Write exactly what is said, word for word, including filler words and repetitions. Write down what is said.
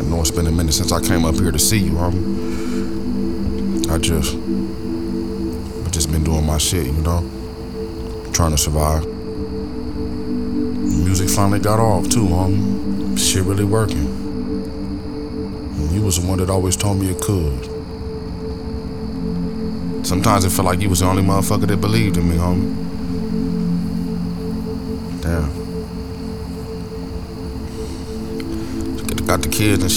know it's been a minute since I came up here to see you, homie. I just, I just been doing my shit, you know, trying to survive. Music finally got off too, homie. Shit really working. And you was the one that always told me it could. Sometimes it felt like you was the only motherfucker that believed in me, homie. Damn. Got the kids and shit.